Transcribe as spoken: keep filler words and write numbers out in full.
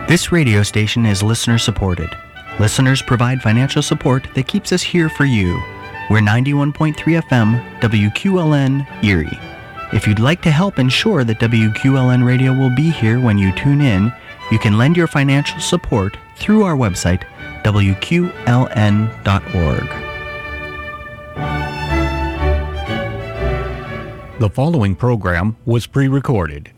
This radio station is listener supported. Listeners provide financial support that keeps us here for you. We're ninety-one point three F M, W Q L N, Erie. If you'd like to help ensure that W Q L N Radio will be here when you tune in, you can lend your financial support through our website, W Q L N dot org. The following program was pre-recorded.